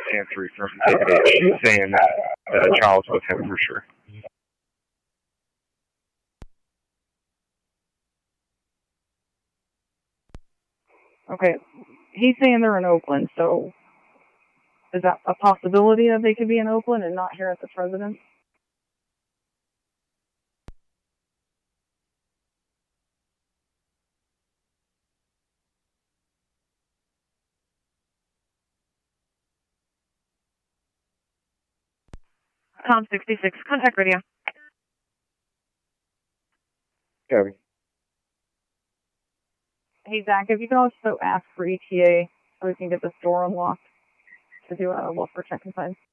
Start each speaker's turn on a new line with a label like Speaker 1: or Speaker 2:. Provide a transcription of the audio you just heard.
Speaker 1: answering from David H. saying that the child's with him for sure.
Speaker 2: Okay. He's saying they're in Oakland, so is that a possibility that they could be in Oakland and not here at this residence?
Speaker 3: Tom 66, contact radio.
Speaker 1: Gabby.
Speaker 2: Hey, Zach, if you can also ask for ETA so we can get this door unlocked to do a welfare check inside.